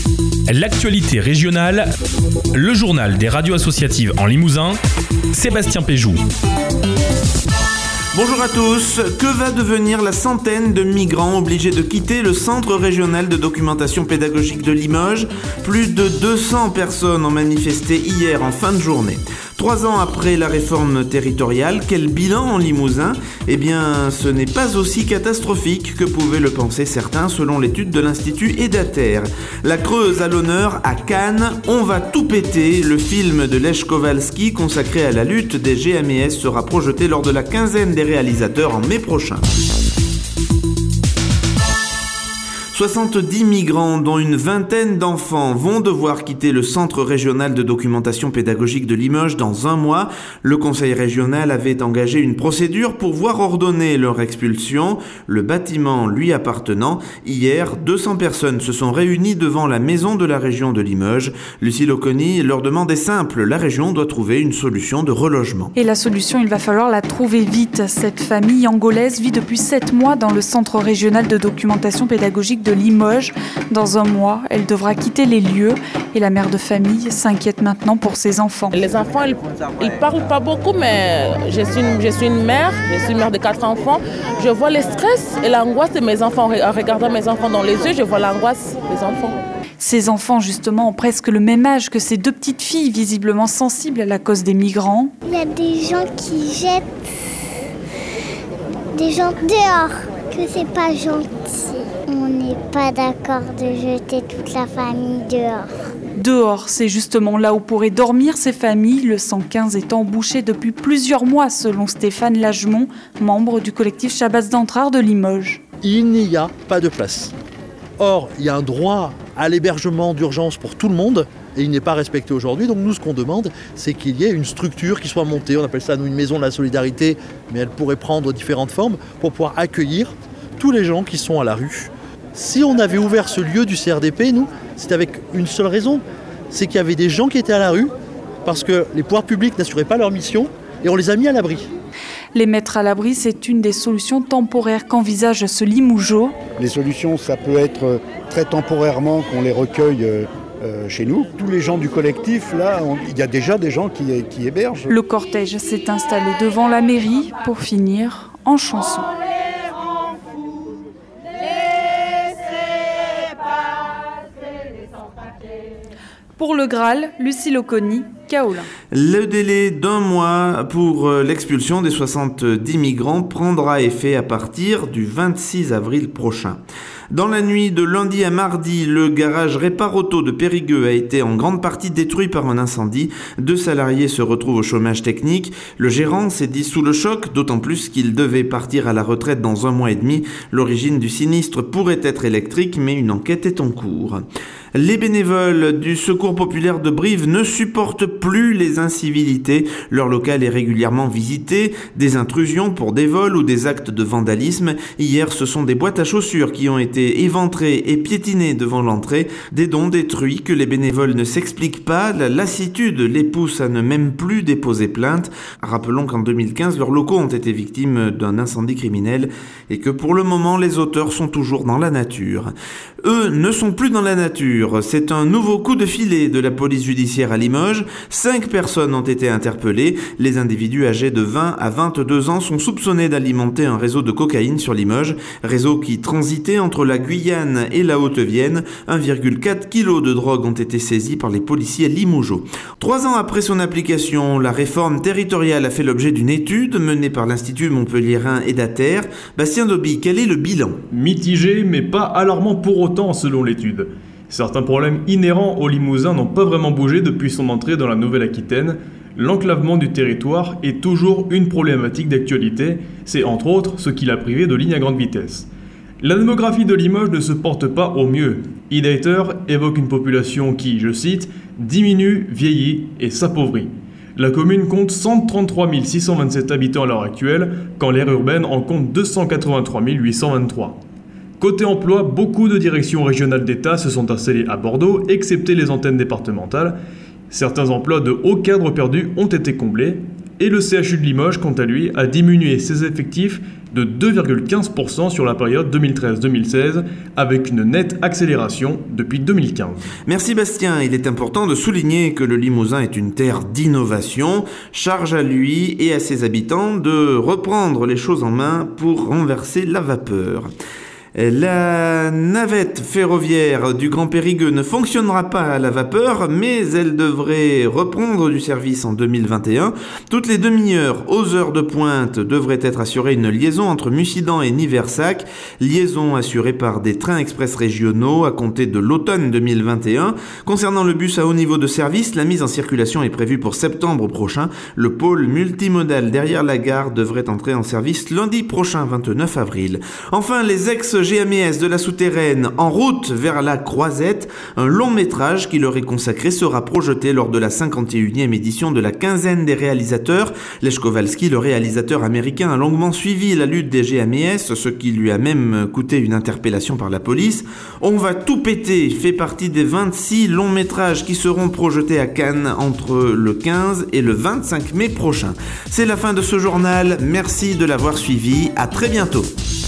L'actualité régionale, le journal des radios associatives en Limousin, Sébastien Péjou. Bonjour à tous. Que va devenir la centaine de migrants obligés de quitter le Centre régional de documentation pédagogique de Limoges? Plus de 200 personnes ont manifesté hier en fin de journée. 3 ans après la réforme territoriale, quel bilan en Limousin? Eh bien, ce n'est pas aussi catastrophique que pouvaient le penser certains selon l'étude de l'Institut Edater. La Creuse à l'honneur à Cannes, On va tout péter. Le film de Lech Kowalski consacré à la lutte des GMES sera projeté lors de la quinzaine des réalisateurs en mai prochain. 70 migrants, dont une vingtaine d'enfants, vont devoir quitter le Centre régional de documentation pédagogique de Limoges dans 1 mois. Le conseil régional avait engagé une procédure pour voir ordonner leur expulsion, le bâtiment lui appartenant. Hier, 200 personnes se sont réunies devant la maison de la région de Limoges. Lucie Loconi, leur demande est simple, la région doit trouver une solution de relogement. Et la solution, il va falloir la trouver vite. Cette famille angolaise vit depuis 7 mois dans le Centre régional de documentation pédagogique de Limoges. Dans 1 mois, elle devra quitter les lieux et la mère de famille s'inquiète maintenant pour ses enfants. Les enfants, ils parlent pas beaucoup, mais je suis une mère de 4 enfants. Je vois le stress et l'angoisse de mes enfants. En regardant mes enfants dans les yeux, je vois l'angoisse des enfants. Ces enfants, justement, ont presque le même âge que ces 2 petites filles, visiblement sensibles à la cause des migrants. Il y a des gens qui jettent des gens dehors, que c'est pas gentil. On n'est pas d'accord de jeter toute la famille dehors. Dehors, c'est justement là où pourraient dormir ces familles, le 115 étant bouché depuis plusieurs mois, selon Stéphane Lagemont, membre du collectif Chabas d'Entrard de Limoges. Il n'y a pas de place. Or, il y a un droit à l'hébergement d'urgence pour tout le monde et il n'est pas respecté aujourd'hui. Donc nous, ce qu'on demande, c'est qu'il y ait une structure qui soit montée. On appelle ça, nous, une maison de la solidarité, mais elle pourrait prendre différentes formes pour pouvoir accueillir tous les gens qui sont à la rue. Si on avait ouvert ce lieu du CRDP, nous, c'était avec une seule raison, c'est qu'il y avait des gens qui étaient à la rue parce que les pouvoirs publics n'assuraient pas leur mission et on les a mis à l'abri. Les mettre à l'abri, c'est une des solutions temporaires qu'envisage ce Limougeot. Les solutions, ça peut être très temporairement qu'on les recueille chez nous. Tous les gens du collectif, là, il y a déjà des gens qui hébergent. Le cortège s'est installé devant la mairie pour finir en chanson. Pour le Graal, Lucie Loconi, Kaolin. Le délai d'1 mois pour l'expulsion des 70 migrants prendra effet à partir du 26 avril prochain. Dans la nuit de lundi à mardi, le garage Réparoto de Périgueux a été en grande partie détruit par un incendie. 2 salariés se retrouvent au chômage technique. Le gérant s'est dit sous le choc, d'autant plus qu'il devait partir à la retraite dans 1 mois et demi. L'origine du sinistre pourrait être électrique, mais une enquête est en cours. Les bénévoles du Secours populaire de Brive ne supportent plus les incivilités. Leur local est régulièrement visité, des intrusions pour des vols ou des actes de vandalisme. Hier, ce sont des boîtes à chaussures qui ont été éventrées et piétinées devant l'entrée. Des dons détruits que les bénévoles ne s'expliquent pas. La lassitude les pousse à ne même plus déposer plainte. Rappelons qu'en 2015, leurs locaux ont été victimes d'un incendie criminel et que pour le moment, les auteurs sont toujours dans la nature. Eux ne sont plus dans la nature. C'est un nouveau coup de filet de la police judiciaire à Limoges. 5 personnes ont été interpellées. Les individus âgés de 20 à 22 ans sont soupçonnés d'alimenter un réseau de cocaïne sur Limoges, réseau qui transitait entre la Guyane et la Haute-Vienne. 1,4 kg de drogue ont été saisis par les policiers limougeaux. 3 ans après son application, la réforme territoriale a fait l'objet d'une étude menée par l'Institut montpelliérain Edater. Bastien Doby, quel est le bilan? Mitigé, mais pas alarmant pour autant selon l'étude. Certains problèmes inhérents au Limousin n'ont pas vraiment bougé depuis son entrée dans la Nouvelle-Aquitaine. L'enclavement du territoire est toujours une problématique d'actualité. C'est entre autres ce qui l'a privé de lignes à grande vitesse. La démographie de Limoges ne se porte pas au mieux. Edater évoque une population qui, je cite, diminue, vieillit et s'appauvrit. La commune compte 133 627 habitants à l'heure actuelle, quand l'aire urbaine en compte 283 823. Côté emploi, beaucoup de directions régionales d'État se sont installées à Bordeaux, excepté les antennes départementales. Certains emplois de haut cadre perdus ont été comblés. Et le CHU de Limoges, quant à lui, a diminué ses effectifs de 2,15% sur la période 2013-2016, avec une nette accélération depuis 2015. Merci Bastien. Il est important de souligner que le Limousin est une terre d'innovation. Charge à lui et à ses habitants de reprendre les choses en main pour renverser la vapeur. La navette ferroviaire du Grand Périgueux ne fonctionnera pas à la vapeur, mais elle devrait reprendre du service en 2021. Toutes les demi-heures, aux heures de pointe, devrait être assurée une liaison entre Mussidan et Niversac, liaison assurée par des trains express régionaux à compter de l'automne 2021. Concernant le bus à haut niveau de service, la mise en circulation est prévue pour septembre prochain. Le pôle multimodal derrière la gare devrait entrer en service lundi prochain, 29 avril. Enfin, les ex-GMS de la souterraine en route vers la Croisette, un long métrage qui leur est consacré sera projeté lors de la 51e édition de la quinzaine des réalisateurs. Lech Kowalski, le réalisateur américain, a longuement suivi la lutte des GMS, ce qui lui a même coûté une interpellation par la police. On va tout péter fait partie des 26 longs métrages qui seront projetés à Cannes entre le 15 et le 25 mai prochain. C'est la fin de ce journal, merci de l'avoir suivi, à très bientôt.